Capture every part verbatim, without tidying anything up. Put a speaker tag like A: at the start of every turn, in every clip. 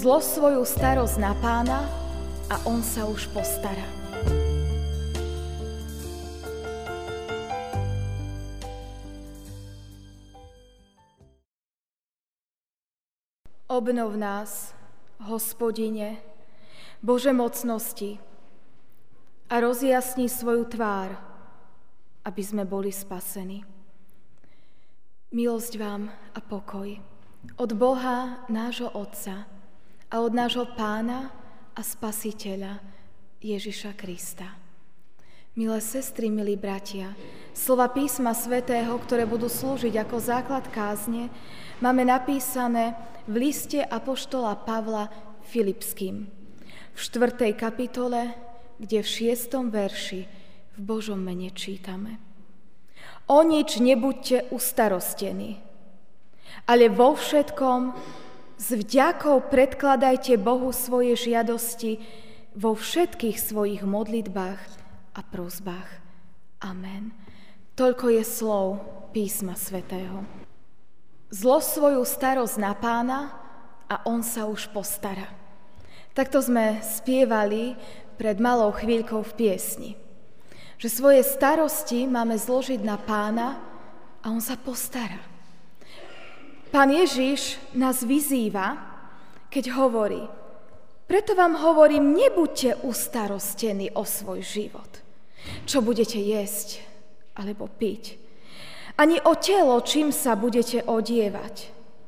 A: Zlož svoju starosť na Pána a on sa už postará. Obnov nás, Hospodine, Bože mocnosti, a rozjasni svoju tvár, aby sme boli spasení. Milosť vám a pokoj od Boha, nášho Otca, a od nášho Pána a Spasiteľa Ježiša Krista. Milé sestry, milí bratia, slova písma svätého, ktoré budú slúžiť ako základ kázne, máme napísané v liste apoštola Pavla Filipským, v štvrtej kapitole, kde v šiestom verši v Božom mene čítame: O nič nebuďte ustarostení, ale vo všetkom s vďakou predkladajte Bohu svoje žiadosti vo všetkých svojich modlitbách a prosbách. Amen. Toľko je slov písma svätého. Zlož svoju starosť na Pána a on sa už postará. Takto sme spievali pred malou chvíľkou v piesni. Že svoje starosti máme zložiť na Pána a on sa postará. Pán Ježiš nás vyzýva, keď hovorí: preto vám hovorím, nebuďte ustarostení o svoj život, čo budete jesť alebo piť, ani o telo, čím sa budete odievať.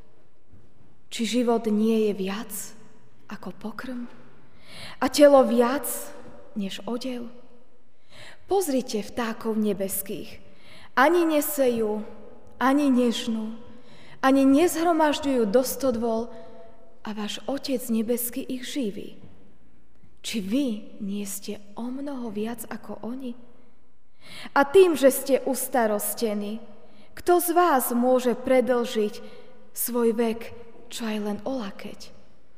A: Či život nie je viac ako pokrm a telo viac než odev? Pozrite vtákov nebeských. Ani nesejú, ani nežnú, ani nezhromažďujú do stodôl, a váš Otec nebeský ich živí. Či vy nie ste o mnoho viac ako oni? A tým, že ste ustarostení, kto z vás môže predĺžiť svoj vek čo aj len o lakeť?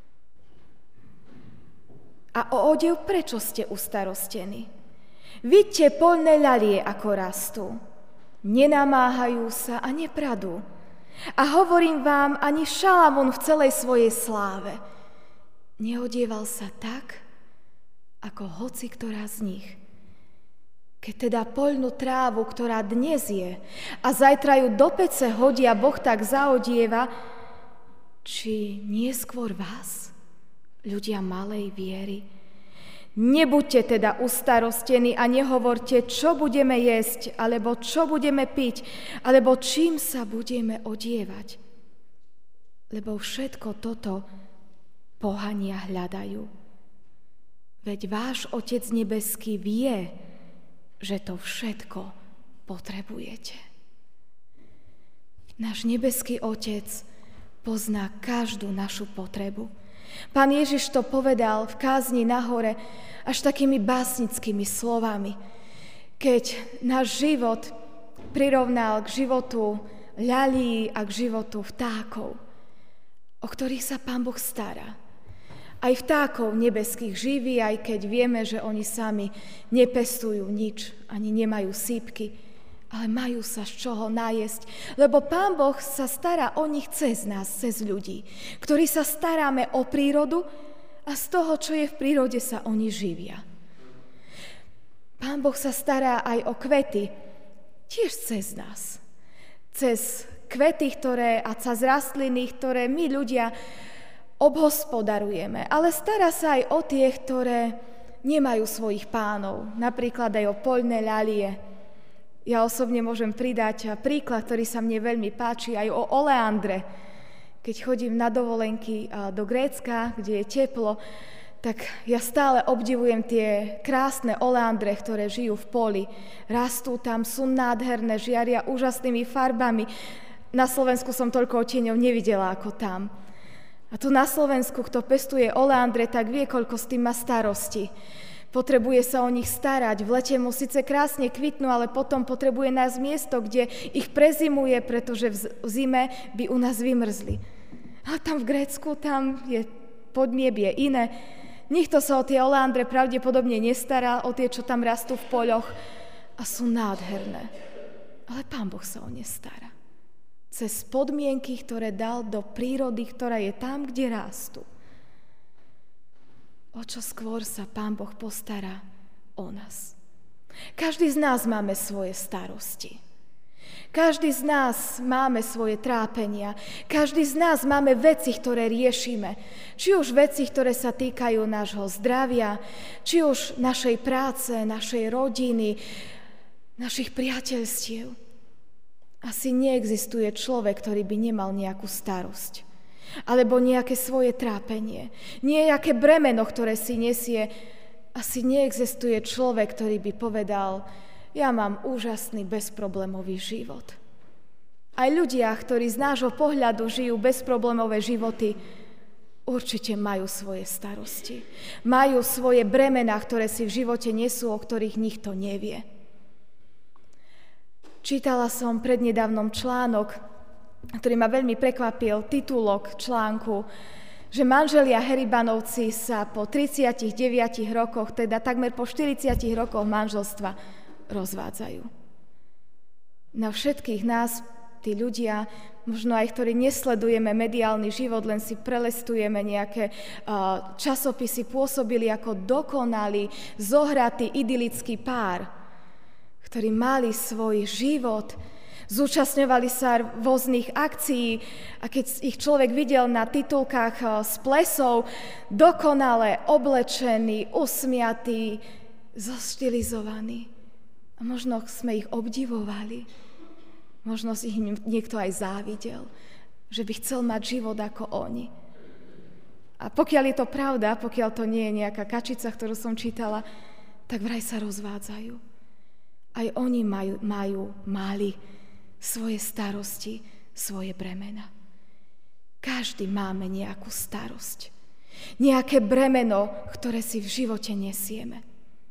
A: A o odev prečo ste ustarostení? Vidte poľné ľalie, ako rastú. Nenamáhajú sa a nepradú. A hovorím vám, ani Šalamún v celej svojej sláve neodieval sa tak, ako hoci ktorá z nich. Keď teda poľnú trávu, ktorá dnes je, a zajtra ju do pece hodia, Boh tak zaodieva, či nie skôr vás, ľudia malej viery? Nebuďte teda ustarostení a nehovorte, čo budeme jesť, alebo čo budeme piť, alebo čím sa budeme odievať. Lebo všetko toto pohania hľadajú. Veď váš Otec nebeský vie, že to všetko potrebujete. Náš nebeský Otec pozná každú našu potrebu. Pán Ježiš to povedal v kázni na hore až takými básnickými slovami, keď náš život prirovnal k životu ľalí a k životu vtákov, o ktorých sa Pán Boh stará. Aj vtákov nebeských živí, aj keď vieme, že oni sami nepestujú nič, ani nemajú sípky, ale majú sa z čoho najesť, lebo Pán Boh sa stará o nich cez nás, cez ľudí, ktorí sa staráme o prírodu a z toho, čo je v prírode, sa oni živia. Pán Boh sa stará aj o kvety, tiež cez nás. Cez kvety, ktoré, a cez rastliny, ktoré my ľudia obhospodarujeme, ale stará sa aj o tie, ktoré nemajú svojich pánov, napríklad aj o poľné ľalie. Ja osobne môžem pridať príklad, ktorý sa mne veľmi páči, aj o oleandre. Keď chodím na dovolenky do Grécka, kde je teplo, tak ja stále obdivujem tie krásne oleandre, ktoré žijú v poli. Rastú tam, sú nádherné, žiaria úžasnými farbami. Na Slovensku som toľko odtieňov nevidela ako tam. A tu na Slovensku, kto pestuje oleandre, tak vie, koľko s tým má starosti. Potrebuje sa o nich starať. V lete mu síce krásne kvitnú, ale potom potrebuje nájsť miesto, kde ich prezimuje, pretože v zime by u nás vymrzli. A tam v Grécku, tam je podniebie iné. Nikto sa o tie oleandre pravdepodobne nestará, o tie, čo tam rastú v poľoch a sú nádherné. Ale Pán Boh sa o ne stará. Cez podmienky, ktoré dal do prírody, ktorá je tam, kde rastú. o čo skôr sa Pán Boh postará o nás. Každý z nás máme svoje starosti. Každý z nás máme svoje trápenia. Každý z nás máme veci, ktoré riešime. Či už veci, ktoré sa týkajú nášho zdravia, či už našej práce, našej rodiny, našich priateľstiev. Asi neexistuje človek, ktorý by nemal nejakú starosť. Alebo nejaké svoje trápenie. Nejaké bremeno, ktoré si nesie. Asi neexistuje človek, ktorý by povedal: ja mám úžasný, bezproblémový život. Aj ľudia, ktorí z nášho pohľadu žijú bezproblémové životy, určite majú svoje starosti. Majú svoje bremená, ktoré si v živote nesú, o ktorých nikto nevie. Čítala som prednedávnom článok, ktorý ma veľmi prekvapil, titulok článku, že manželia Heribanovci sa po tridsiatich deviatich rokoch, teda takmer po štyridsiatich rokoch manželstva, rozvádzajú. Na všetkých nás, tí ľudia, možno aj ktorí nesledujeme mediálny život, len si prelestujeme nejaké uh, časopisy, pôsobili ako dokonalý, zohratý, idylický pár, ktorí mali svoj život, zúčastňovali sa rôznych akcií a keď ich človek videl na titulkách z plesov, dokonale oblečení, usmiatí, zostilizovaní. A možno sme ich obdivovali, možno si ich niekto aj závidel, že by chcel mať život ako oni. A pokiaľ je to pravda, pokiaľ to nie je nejaká kačica, ktorú som čítala, tak vraj sa rozvádzajú. Aj oni majú, majú, mali svoje starosti, svoje bremena. Každý máme nejakú starosť. Nejaké bremeno, ktoré si v živote nesieme.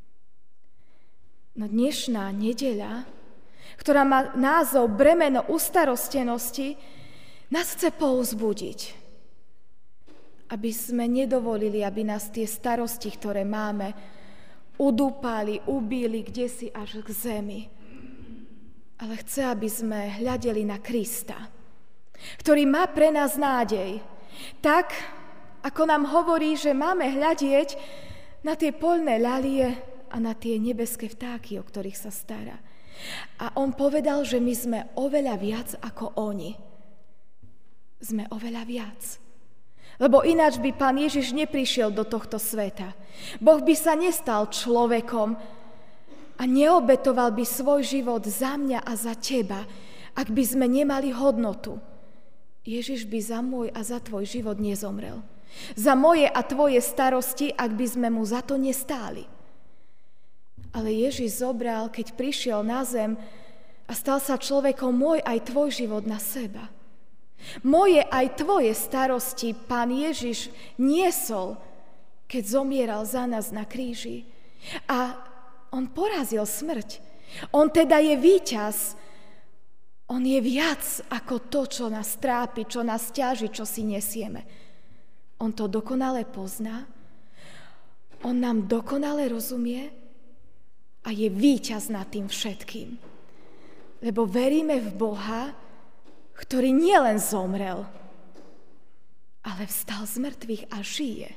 A: No dnešná nedeľa, ktorá má názov Bremeno ustarostenosti, nás chce povzbudiť, aby sme nedovolili, aby nás tie starosti, ktoré máme, udúpali, ubíli kdesi až k zemi. Ale chce, aby sme hľadeli na Krista, ktorý má pre nás nádej. Tak, ako nám hovorí, že máme hľadieť na tie poľné ľalie a na tie nebeské vtáky, o ktorých sa stará. A on povedal, že my sme oveľa viac ako oni. Sme oveľa viac. Lebo ináč by Pán Ježiš neprišiel do tohto sveta. Boh by sa nestal človekom a neobetoval by svoj život za mňa a za teba, ak by sme nemali hodnotu. Ježiš by za môj a za tvoj život nezomrel. Za moje a tvoje starosti, ak by sme mu za to nestáli. Ale Ježiš zobral, keď prišiel na zem a stal sa človekom, môj aj tvoj život na seba. Moje aj tvoje starosti Pán Ježiš niesol, keď zomieral za nás na kríži. A on porazil smrť. On teda je víťaz. On je viac ako to, čo nás trápi, čo nás ťaží, čo si nesieme. On to dokonale pozná. On nám dokonale rozumie a je víťaz nad tým všetkým. Lebo veríme v Boha, ktorý nielen zomrel, ale vstal z mŕtvych a žije.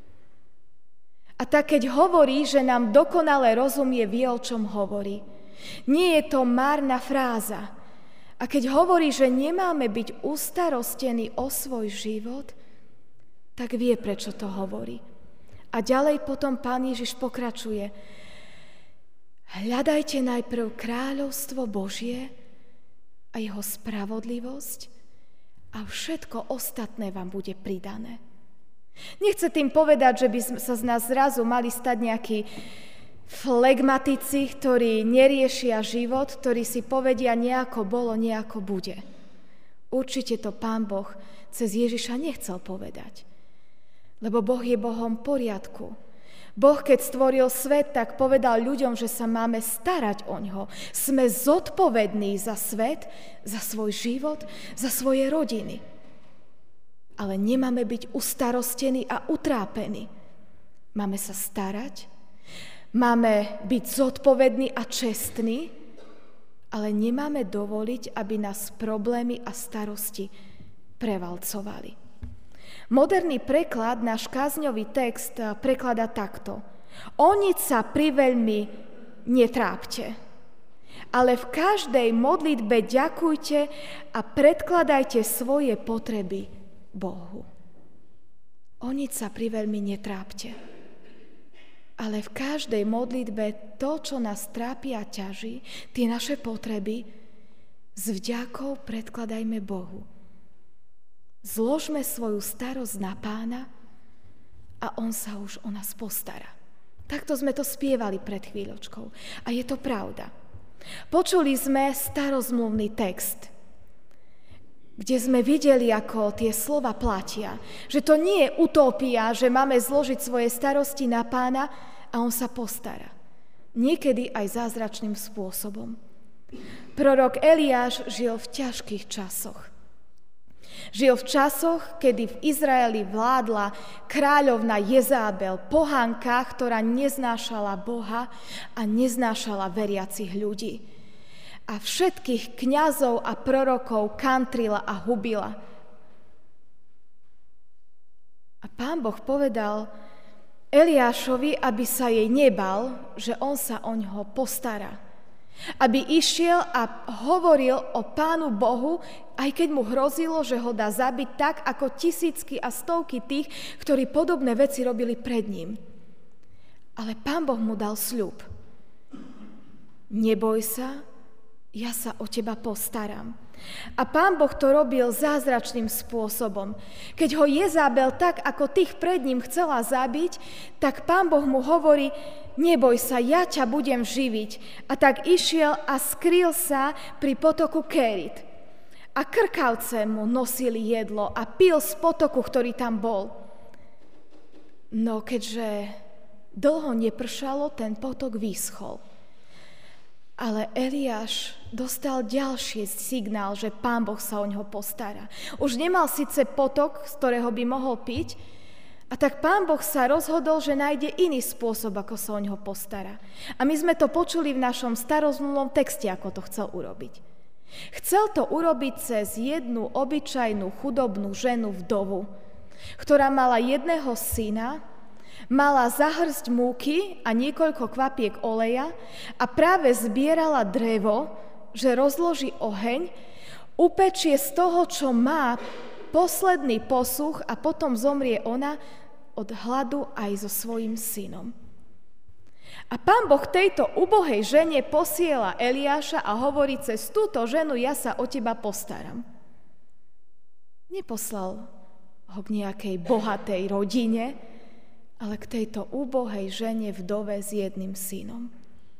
A: A tak, keď hovorí, že nám dokonale rozumie, vie, o čom hovorí. Nie je to márna fráza. A keď hovorí, že nemáme byť ustarostení o svoj život, tak vie, prečo to hovorí. A ďalej potom Pán Ježiš pokračuje. Hľadajte najprv kráľovstvo Božie a jeho spravodlivosť a všetko ostatné vám bude pridané. Nechce tým povedať, že by sa z nás zrazu mali stať nejakí flegmatici, ktorí neriešia život, ktorí si povedia, nejako bolo, nejako bude. Určite to Pán Boh cez Ježiša nechcel povedať. Lebo Boh je Bohom poriadku. Boh, keď stvoril svet, tak povedal ľuďom, že sa máme starať oňho. Sme zodpovední za svet, za svoj život, za svoje rodiny. Ale nemáme byť ustarostení a utrápení. Máme sa starať, máme byť zodpovední a čestní, ale nemáme dovoliť, aby nás problémy a starosti prevalcovali. Moderný preklad, náš kázňový text prekladá takto. O nič sa priveľmi netrápte, ale v každej modlitbe ďakujte a predkladajte svoje potreby Bohu. O nič sa priveľmi netrápte, ale v každej modlitbe to, čo nás trápi a ťaží, tie naše potreby, s vďakou predkladajme Bohu. Zložme svoju starosť na Pána a On sa už o nás postará. Takto sme to spievali pred chvíľočkou. A je to pravda. Počuli sme starozmluvný text, kde sme videli, ako tie slova platia. Že to nie je utopia, že máme zložiť svoje starosti na Pána a On sa postará. Niekedy aj zázračným spôsobom. Prorok Eliáš žil v ťažkých časoch. Žil v časoch, kedy v Izraeli vládla kráľovna Jezábel, pohanka, ktorá neznášala Boha a neznášala veriacich ľudí. A všetkých kňazov a prorokov kantrila a hubila. A Pán Boh povedal Eliášovi, aby sa jej nebal, že on sa o ňoho postará. Aby išiel a hovoril o Pánu Bohu, aj keď mu hrozilo, že ho dá zabiť tak, ako tisícky a stovky tých, ktorí podobné veci robili pred ním. Ale Pán Boh mu dal sľub. Neboj sa, ja sa o teba postaram. A Pán Boh to robil zázračným spôsobom. Keď ho Jezabel tak, ako tých pred ním chcela zabiť, tak Pán Boh mu hovorí, neboj sa, ja ťa budem živiť. A tak išiel a skryl sa pri potoku Kérit. A krkavce mu nosili jedlo a pil z potoku, ktorý tam bol. No keďže dlho nepršalo, ten potok vyschol. Ale Eliáš dostal ďalší signál, že Pán Boh sa o ňoho postará. Už nemal síce potok, z ktorého by mohol piť, a tak Pán Boh sa rozhodol, že nájde iný spôsob, ako sa o ňoho postará. A my sme to počuli v našom starozmluvnom texte, ako to chcel urobiť. Chcel to urobiť cez jednu obyčajnú chudobnú ženu vdovu, ktorá mala jedného syna, mala zahrsť múky a niekoľko kvapiek oleja a práve zbierala drevo, že rozloží oheň, upečie z toho, čo má, posledný posuch a potom zomrie ona od hladu aj so svojím synom. A Pán Boh tejto ubohej žene posiela Eliáša a hovorí, cez túto ženu ja sa o teba postaram. Neposlal ho k nejakej bohatej rodine, ale k tejto úbohej žene vdove s jedným synom.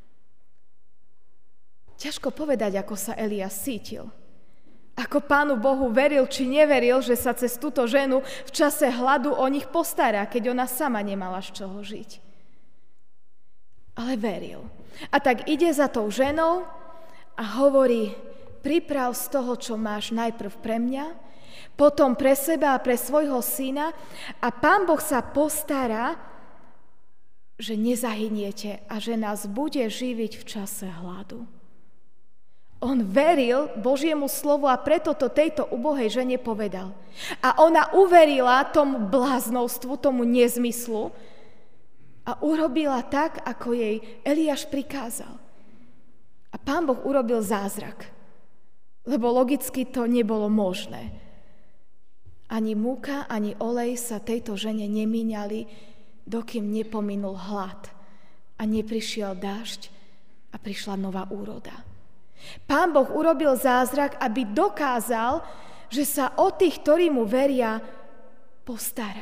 A: Ťažko povedať, ako sa Eliáš cítil. Ako Pánu Bohu veril, či neveril, že sa cez túto ženu v čase hladu o nich postará, keď ona sama nemala z čoho žiť. Ale veril. A tak ide za tou ženou a hovorí, priprav z toho, čo máš, najprv pre mňa, potom pre seba a pre svojho syna a Pán Boh sa postará, že nezahyniete a že nás bude živiť v čase hladu. On veril Božiemu slovu a preto to tejto ubohej žene povedal. A ona uverila tomu bláznovstvu, tomu nezmyslu a urobila tak, ako jej Eliáš prikázal. A Pán Boh urobil zázrak, lebo logicky to nebolo možné. Ani múka, ani olej sa tejto žene nemíňali, dokým nepominul hlad a neprišiel dážď a prišla nová úroda. Pán Boh urobil zázrak, aby dokázal, že sa o tých, ktorí mu veria, postará.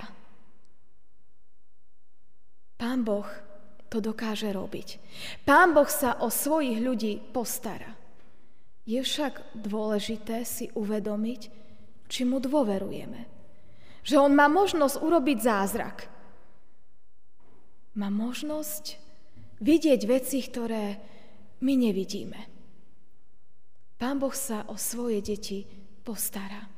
A: Pán Boh to dokáže robiť. Pán Boh sa o svojich ľudí postará. Je však dôležité si uvedomiť, či mu dôverujeme. Že on má možnosť urobiť zázrak. Má možnosť vidieť veci, ktoré my nevidíme. Pán Boh sa o svoje deti postará.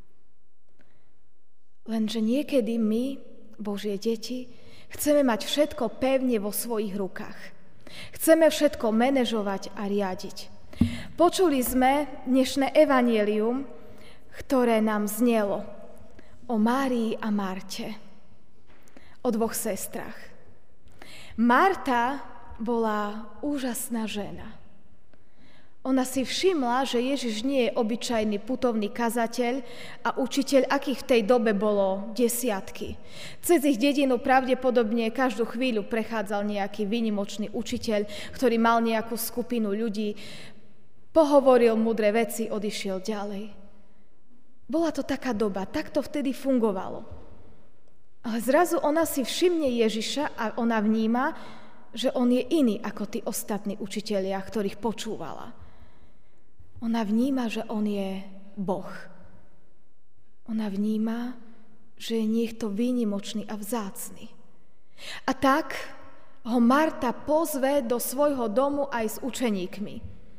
A: Lenže niekedy my, Božie deti, chceme mať všetko pevne vo svojich rukách. Chceme všetko manažovať a riadiť. Počuli sme dnešné evanjelium, ktoré nám znelo o Márii a Marte, o dvoch sestrách. Marta bola úžasná žena. Ona si všimla, že Ježiš nie je obyčajný putovný kazateľ a učiteľ, akých v tej dobe bolo desiatky. Cez ich dedinu pravdepodobne každú chvíľu prechádzal nejaký výnimočný učiteľ, ktorý mal nejakú skupinu ľudí, pohovoril múdre veci, odišiel ďalej. Bola to taká doba, tak to vtedy fungovalo. Ale zrazu ona si všimne Ježiša a ona vníma, že on je iný ako tí ostatní učitelia, ktorých počúvala. Ona vníma, že on je Boh. Ona vníma, že je niekto výnimočný a vzácny. A tak ho Marta pozve do svojho domu aj s učeníkmi.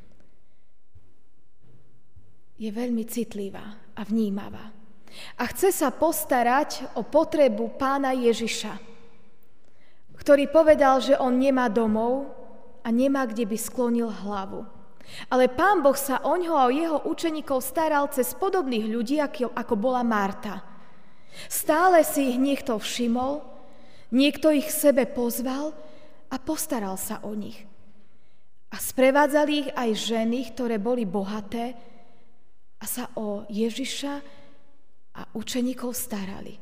A: Je veľmi citlivá a vnímavá. A chce sa postarať o potrebu pána Ježiša, ktorý povedal, že on nemá domov a nemá, kde by sklonil hlavu. Ale Pán Boh sa oňho a o jeho učeníkov staral cez podobných ľudí, ako, ako bola Marta. Stále si ich niekto všimol, niekto ich k sebe pozval a postaral sa o nich. A sprevádzali ich aj ženy, ktoré boli bohaté a sa o Ježiša a učeníkov starali.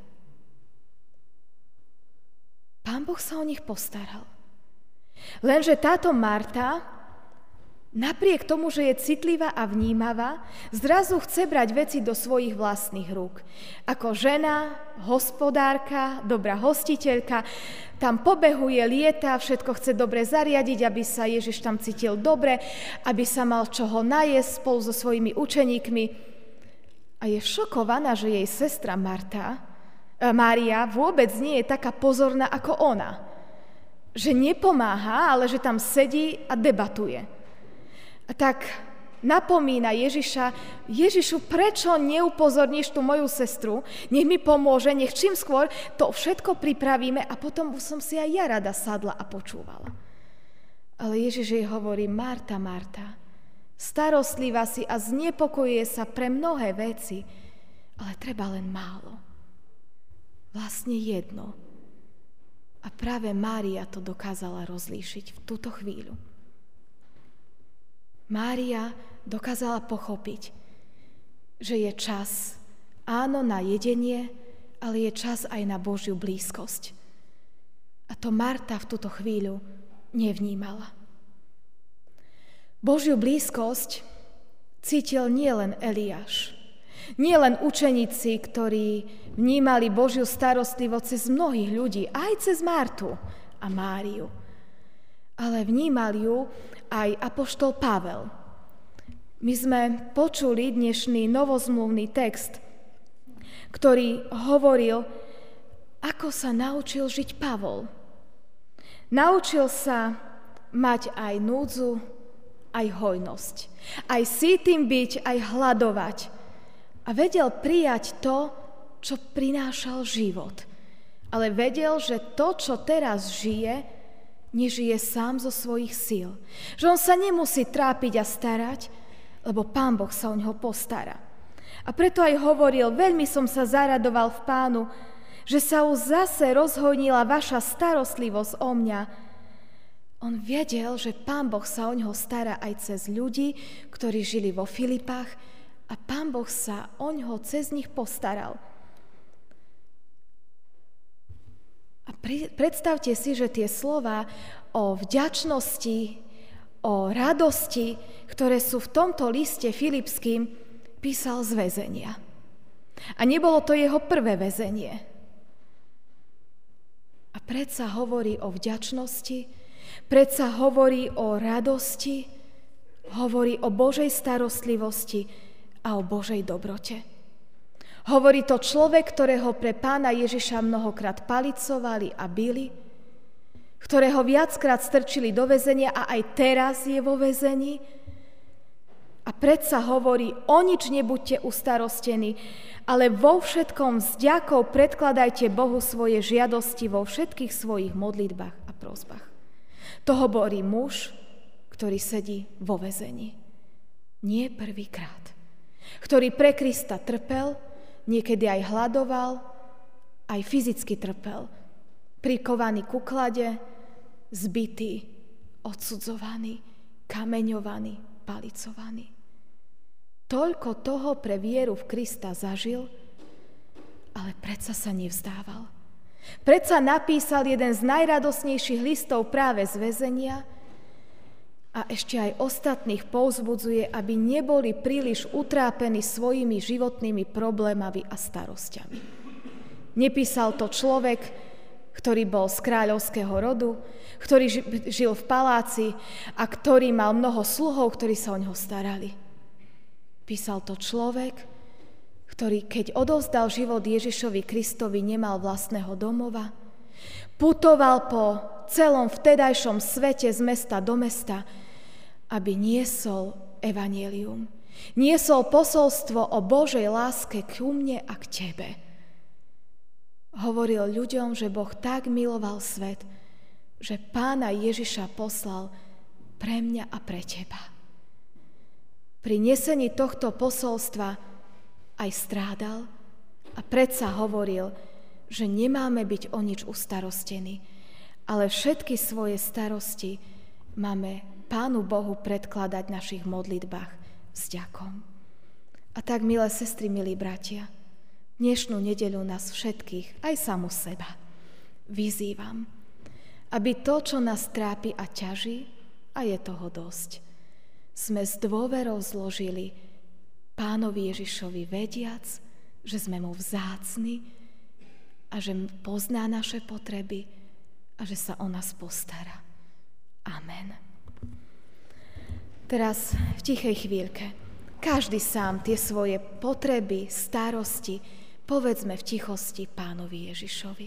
A: Pán Boh sa o nich postaral. Lenže táto Marta, napriek tomu, že je citlivá a vnímavá, zrazu chce brať veci do svojich vlastných rúk. Ako žena, hospodárka, dobrá hostiteľka, tam pobehuje, lieta, všetko chce dobre zariadiť, aby sa Ježiš tam cítil dobre, aby sa mal čoho najesť spolu so svojimi učeníkmi. A je šokovaná, že jej sestra Marta, e, Mária vôbec nie je taká pozorná ako ona. Že nepomáha, ale že tam sedí a debatuje. A tak napomína Ježiša, Ježišu, prečo neupozorníš tú moju sestru? Nech mi pomôže, nech čím skôr to všetko pripravíme a potom som si aj ja rada sadla a počúvala. Ale Ježiš jej hovorí, Marta, Marta, starostlivá si a znepokojuje sa pre mnohé veci, ale treba len málo. Vlastne jedno. A práve Mária to dokázala rozlíšiť v túto chvíľu. Mária dokázala pochopiť, že je čas, áno, na jedenie, ale je čas aj na Božiu blízkosť. A to Marta v túto chvíľu nevnímala. Božiu blízkosť cítil nielen Eliáš, nielen učeníci, ktorí vnímali Božiu starostlivosť cez mnohých ľudí, aj cez Martu a Máriu, ale vnímal ju aj apoštol Pavel. My sme počuli dnešný novozmluvný text, ktorý hovoril, ako sa naučil žiť Pavol. Naučil sa mať aj núdzu, aj hojnosť. Aj sýtym byť, aj hladovať. A vedel prijať to, čo prinášal život. Ale vedel, že to, čo teraz žije, nežije sám zo svojich síl. Že on sa nemusí trápiť a starať, lebo Pán Boh sa o ňoho postará. A preto aj hovoril, veľmi som sa zaradoval v Pánu, že sa už zase rozhojnila vaša starostlivosť o mňa. On vedel, že Pán Boh sa o ňoho stará aj cez ľudí, ktorí žili vo Filipách a Pán Boh sa o ňoho cez nich postaral. A predstavte si, že tie slova o vďačnosti, o radosti, ktoré sú v tomto liste Filipským, písal z väzenia. A nebolo to jeho prvé väzenie. A predsa hovorí o vďačnosti, predsa hovorí o radosti, hovorí o Božej starostlivosti a o Božej dobrote. Hovorí to človek, ktorého pre Pána Ježiša mnohokrát palicovali a bili, ktorého viackrát strčili do väzenia a aj teraz je vo väzení. A predsa hovorí, o nič nebuďte ustarostení, ale vo všetkom s vďakou predkladajte Bohu svoje žiadosti vo všetkých svojich modlitbách a prosbách. To hovorí muž, ktorý sedí vo väzení. Nie prvýkrát. Ktorý pre Krista trpel, niekedy aj hľadoval, aj fyzicky trpel. Prikovaný ku klade, zbitý, odsudzovaný, kameňovaný, palicovaný. Toľko toho pre vieru v Krista zažil, ale predsa sa nevzdával. Predsa napísal jeden z najradosnejších listov práve z väzenia a ešte aj ostatných povzbudzuje, aby neboli príliš utrápení svojimi životnými problémami a starosťami. Nepísal to človek, ktorý bol z kráľovského rodu, ktorý žil v paláci a ktorý mal mnoho sluhov, ktorí sa o neho starali. Písal to človek, ktorý, keď odovzdal život Ježišovi Kristovi, nemal vlastného domova, putoval po celom vtedajšom svete z mesta do mesta, aby niesol evanjelium, niesol posolstvo o Božej láske k mne a k tebe. Hovoril ľuďom, že Boh tak miloval svet, že Pána Ježiša poslal pre mňa a pre teba. Pri nesení tohto posolstva aj strádal a predsa hovoril, že nemáme byť o nič ustarostení, ale všetky svoje starosti máme Pánu Bohu predkladať v našich modlitbách s ďakom. A tak, milé sestry, milí bratia, dnešnú nedeľu nás všetkých, aj samu seba, vyzývam, aby to, čo nás trápi a ťaží, a je toho dosť, sme s dôverou zložili Pánovi Ježišovi, vediac, že sme mu vzácni a že pozná naše potreby a že sa o nás postará. Amen. Teraz v tichej chvíľke každý sám tie svoje potreby, starosti povedzme v tichosti Pánovi Ježišovi.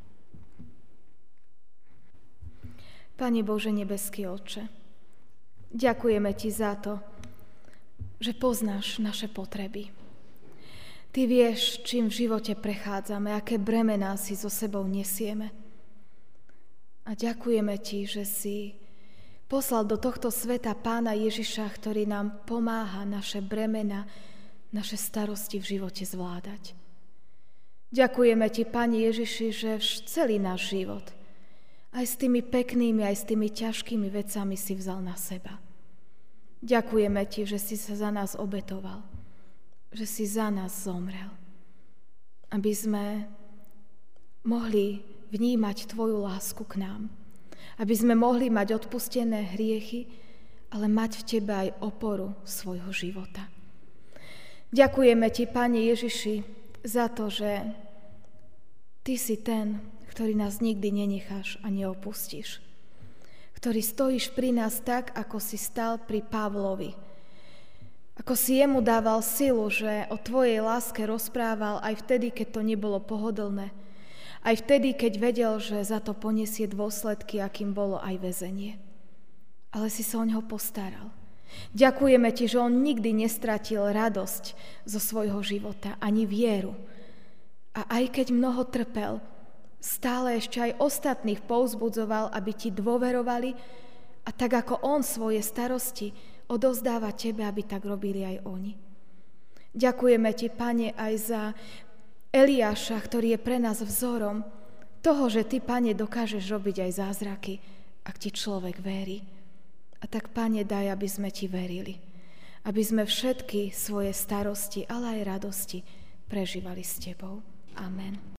A: Pane Bože, nebeský Otče, ďakujeme Ti za to, že poznáš naše potreby. Ty vieš, čím v živote prechádzame, aké bremená si so sebou nesieme. A ďakujeme Ti, že si poslal do tohto sveta Pána Ježiša, ktorý nám pomáha naše bremena, naše starosti v živote zvládať. Ďakujeme Ti, Pane Ježiši, že celý náš život, aj s tými peknými, aj s tými ťažkými vecami si vzal na seba. Ďakujeme Ti, že si sa za nás obetoval, že si za nás zomrel, aby sme mohli vnímať Tvoju lásku k nám, aby sme mohli mať odpustené hriechy, ale mať v Tebe aj oporu svojho života. Ďakujeme Ti, Pane Ježiši, za to, že Ty si ten, ktorý nás nikdy nenecháš a neopustíš. Ktorý stojíš pri nás tak, ako si stal pri Pavlovi. Ako si jemu dával silu, že o Tvojej láske rozprával aj vtedy, keď to nebolo pohodlné. Aj vtedy, keď vedel, že za to poniesie dôsledky, akým bolo aj väzenie. Ale si sa o neho postaral. Ďakujeme Ti, že on nikdy nestratil radosť zo svojho života, ani vieru. A aj keď mnoho trpel, stále ešte aj ostatných povzbudzoval, aby Ti dôverovali a tak ako on svoje starosti odovzdáva Tebe, aby tak robili aj oni. Ďakujeme Ti, Pane, aj za Eliáša, ktorý je pre nás vzorom toho, že Ty, Pane, dokážeš robiť aj zázraky, ak Ti človek verí. A tak, Pane, daj, aby sme Ti verili. Aby sme všetky svoje starosti, ale aj radosti prežívali s Tebou. Amen.